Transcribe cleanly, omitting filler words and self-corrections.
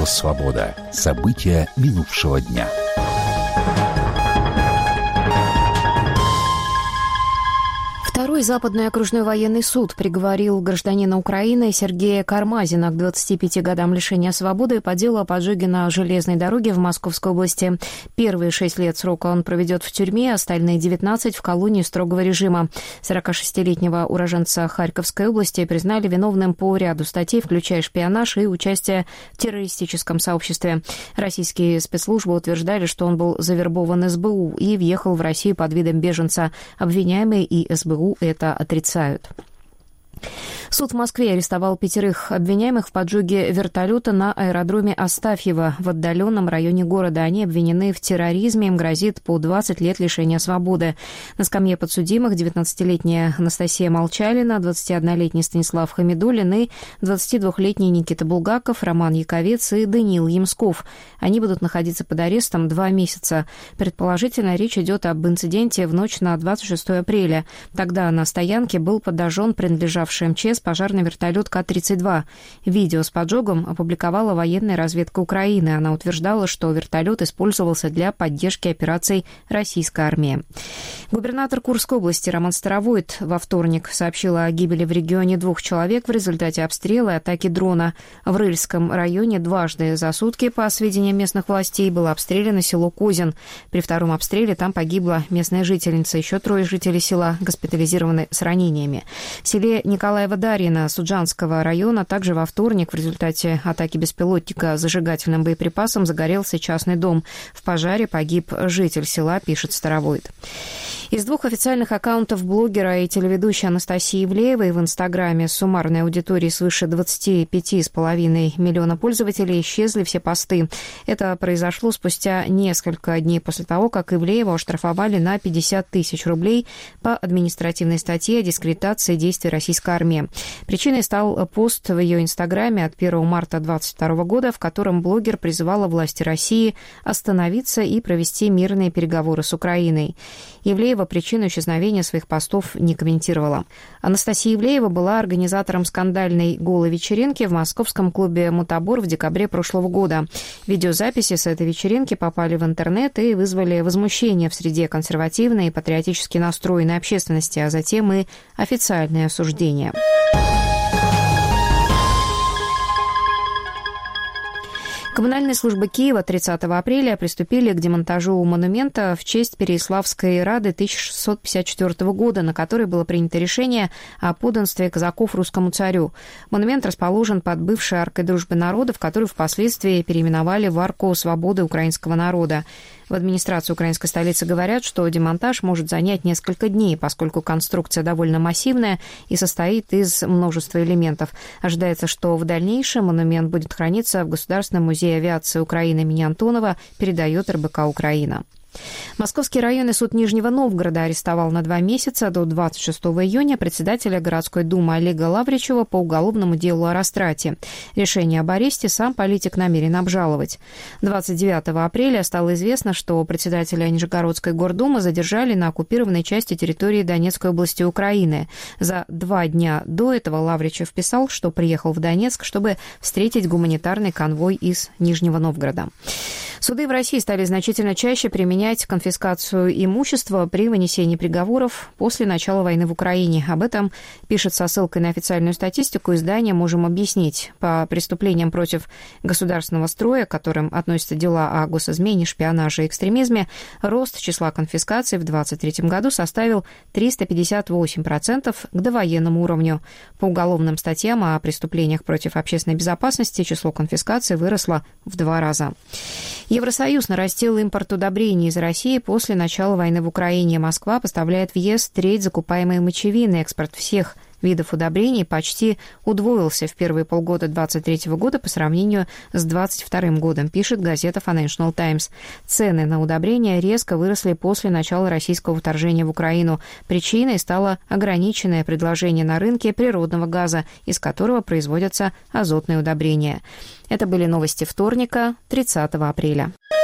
«Свобода». События минувшего дня. Второй Западный окружной военный суд приговорил гражданина Украины Сергея Кармазина к 25 годам лишения свободы по делу о поджоге на железной дороге в Московской области. Первые 6 лет срока он проведет в тюрьме, остальные 19 в колонии строгого режима. 46-летнего уроженца Харьковской области признали виновным по ряду статей, включая шпионаж и участие в террористическом сообществе. Российские спецслужбы утверждали, что он был завербован СБУ и въехал в Россию под видом беженца. Обвиняемые и СБУ это отрицают. Суд в Москве арестовал 5 обвиняемых в поджоге вертолета на аэродроме Астафьево в отдаленном районе города. Они обвинены в терроризме, им грозит по 20 лет лишения свободы. На скамье подсудимых 19-летняя Анастасия Молчалина, 21-летний Станислав Хамидуллин и 22-летний Никита Булгаков, Роман Яковец и Даниил Ямсков. Они будут находиться под арестом 2 месяца. Предположительно, речь идет об инциденте в ночь на 26 апреля. Тогда на стоянке был подожжен принадлежавший МЧС пожарный вертолет К-32. Видео с поджогом опубликовала военная разведка Украины. Она утверждала, что вертолет использовался для поддержки операций российской армии. Губернатор Курской области Роман Старовойт во вторник сообщил о гибели в регионе 2 человек в результате обстрела и атаки дрона. В Рыльском районе дважды за сутки, по сведениям местных властей, было обстреляно село Козин. При втором обстреле там погибла местная жительница. Еще 3 жителей села госпитализированы с ранениями. В селе Николаева-Дарьина Суджанского района также во вторник в результате атаки беспилотника зажигательным боеприпасом загорелся частный дом. В пожаре погиб житель села, пишет Старовойт. Из 2 официальных аккаунтов блогера и телеведущей Анастасии Ивлеевой в Инстаграме с суммарной аудиторией свыше 25,5 миллиона пользователей исчезли все посты. Это произошло спустя несколько дней после того, как Ивлеева оштрафовали на 50 тысяч рублей по административной статье о дискредитации действий российской армии. Причиной стал пост в ее Инстаграме от 1 марта 2022 года, в котором блогер призывала власти России остановиться и провести мирные переговоры с Украиной. Ивлеева причину исчезновения своих постов не комментировала. Анастасия Ивлеева была организатором скандальной голой вечеринки в московском клубе «Мутабор» в декабре прошлого года. Видеозаписи с этой вечеринки попали в интернет и вызвали возмущение в среде консервативной и патриотически настроенной общественности, а затем и официальное осуждение. Коммунальные службы Киева 30 апреля приступили к демонтажу монумента в честь Переяславской Рады 1654 года, на которой было принято решение о подданстве казаков русскому царю. Монумент расположен под бывшей аркой дружбы народов, которую впоследствии переименовали в арку свободы украинского народа. В администрации украинской столицы говорят, что демонтаж может занять несколько дней, поскольку конструкция довольно массивная и состоит из множества элементов. Ожидается, что в дальнейшем монумент будет храниться в Государственном музее авиации Украины имени Антонова, передает РБК Украина. Московский районный суд Нижнего Новгорода арестовал на 2 месяца до 26 июня председателя городской думы Олега Лавричева по уголовному делу о растрате. Решение об аресте сам политик намерен обжаловать. 29 апреля стало известно, что председателя Нижегородской гордумы задержали на оккупированной части территории Донецкой области Украины. За 2 дня до этого Лавричев писал, что приехал в Донецк, чтобы встретить гуманитарный конвой из Нижнего Новгорода. Суды в России стали значительно чаще применять конфискацию имущества при вынесении приговоров после начала войны в Украине. Об этом пишет со ссылкой на официальную статистику издание «Можем объяснить». По преступлениям против государственного строя, к которым относятся дела о госизмене, шпионаже и экстремизме, рост числа конфискаций в 2023 году составил 358% к довоенному уровню. По уголовным статьям о преступлениях против общественной безопасности число конфискаций выросло в 2 раза. Евросоюз нарастил импорт удобрений из России после начала войны в Украине. Москва поставляет в ЕС треть закупаемой мочевины. Экспорт всех видов удобрений почти удвоился в первые полгода 2023 года по сравнению с 2022 годом, пишет газета Financial Times. Цены на удобрения резко выросли после начала российского вторжения в Украину. Причиной стало ограниченное предложение на рынке природного газа, из которого производятся азотные удобрения. Это были новости вторника, 30 апреля.